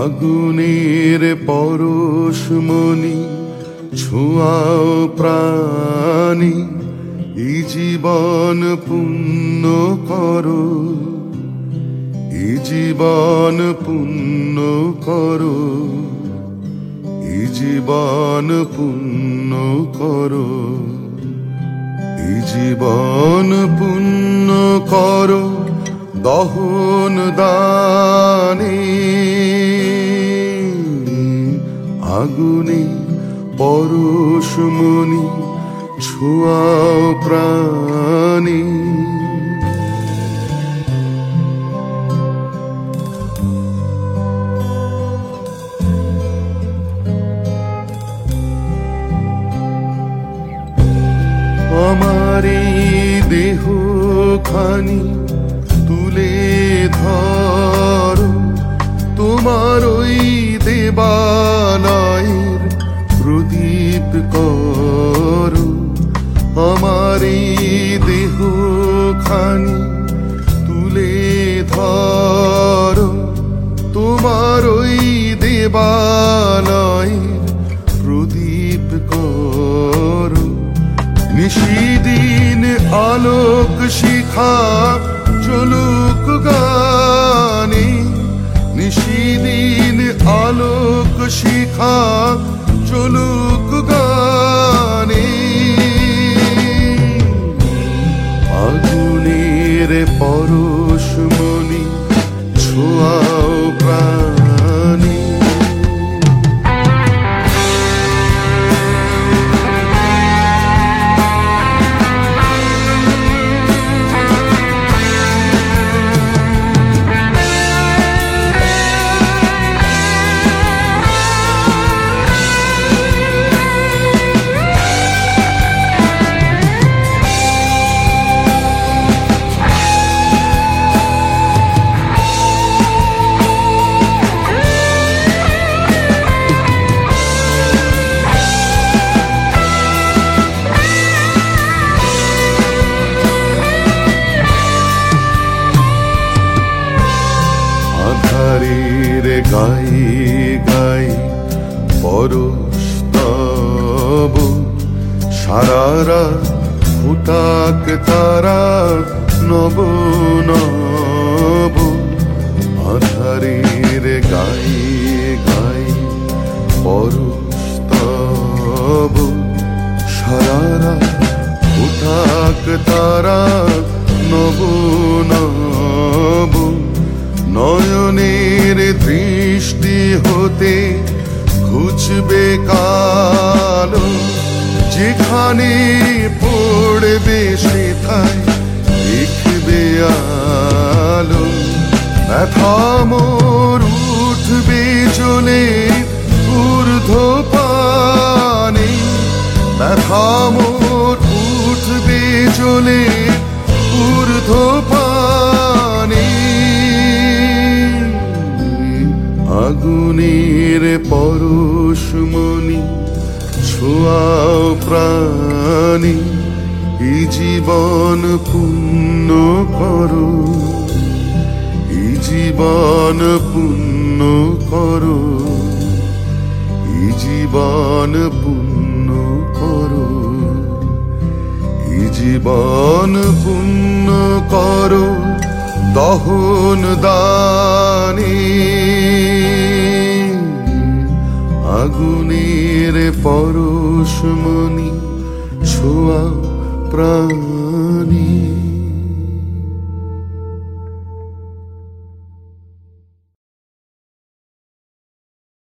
আগুনের পরশমণি ছোঁয়াও প্রাণী, এই জীবন পুণ্য করো, এই জীবন পুণ্য করো, এই জীবন পুণ্য করো, এই জীবন পুণ্য করো দহন দানে। আগুনে পরশমণি ছোঁয়াও প্রাণী, আমার এই দেহ খানি তুলে ধরো, তোমার ওই দেবালয়ের প্রদীপ করো। আমার এই দেহ খানি তুলে ধরো, তোমার ওই দেবালয়ের প্রদীপ করো। নিশিদিন আলোক শিখা জ্বলুক গানে, নিশিদিন আলোক শিখা জ্বলুক গানে। আগুনের পরশমণি ছোঁয়াও প্রাণী, আধারের গায়ে গায়ে পরশ তব, সারারা ফুটাক তারা নব নব। আধারের গায়ে গায়ে পরশ তব, সারারা ফুটাক তারা নব নব। নয়নের দৃষ্টি হতে ঘুচবে কালো, যেখানে পড়বে সেথায় দেখবে আলো। ব্যথা মোর উঠবে চলে ঊর্ধ্ব পানে, ব্যথা মোর উঠবে চলে ঊর্ধ্ব পানে। আগুনের পরশমণি ছোঁয়াও প্রাণী, এই জীবন পুণ্য করো, এই জীবন পুণ্য করো, এই জীবন পুণ্য করো, এই জীবন পুণ্য করো দহন দানে। আগুনের পরশমণি ছোঁয়া প্রাণী।